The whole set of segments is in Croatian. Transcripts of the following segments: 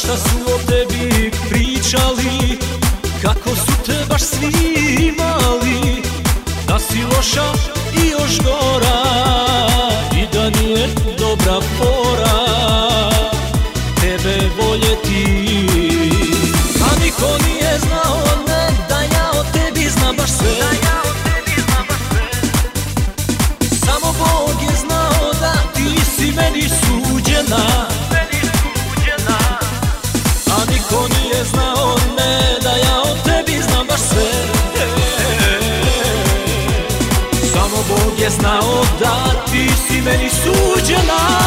Svašta su o tebi pričali, kako su te baš svi imali, da si loša i još gora i da nije dobra fora tebe voljeti. A niko nije znao, ne, da ja o tebi znam baš sve. Samo Bog je znao da ti si meni suđena, a niko nije znao, ne, da ja o tebi znam baš sve. Samo Bog je znao da ti si meni suđena.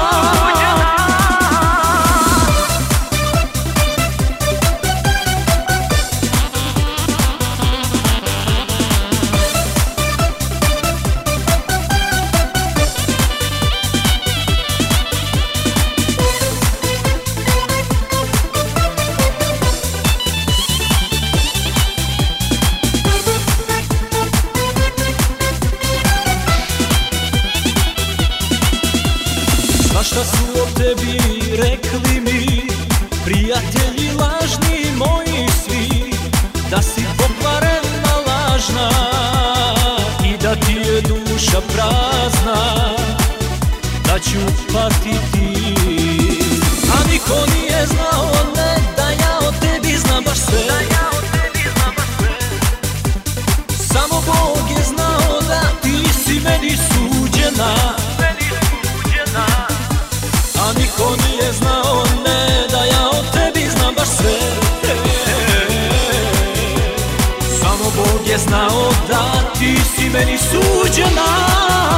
Svašta su o tebi rekli mi prijatelji lažni moji svi, da si pokvarena, lažna i da ti je duša prazna, da ću patiti. A niko nije znao, ne, da ja o tebi znam baš sve. Samo Bog je znao da ti si meni suđena, a niko nije znao, ne, da ja o tebi znam baš sve. Samo Bog je znao da ti si meni suđena.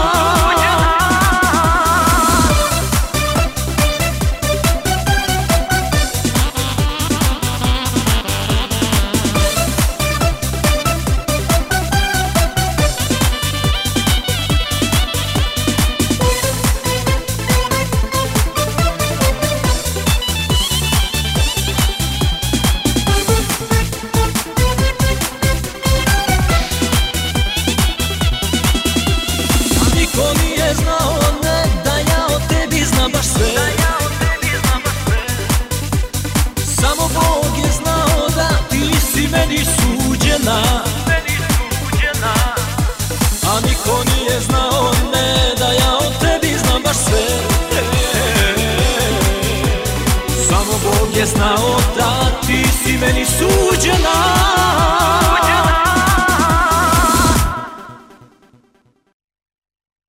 Niko nije znao, ne, da ja o tebi znam baš sve. Samo Bog je znao da ti si meni suđena, a niko nije znao, ne, da ja o tebi znam baš sve. Samo Bog je znao da ti si meni suđena.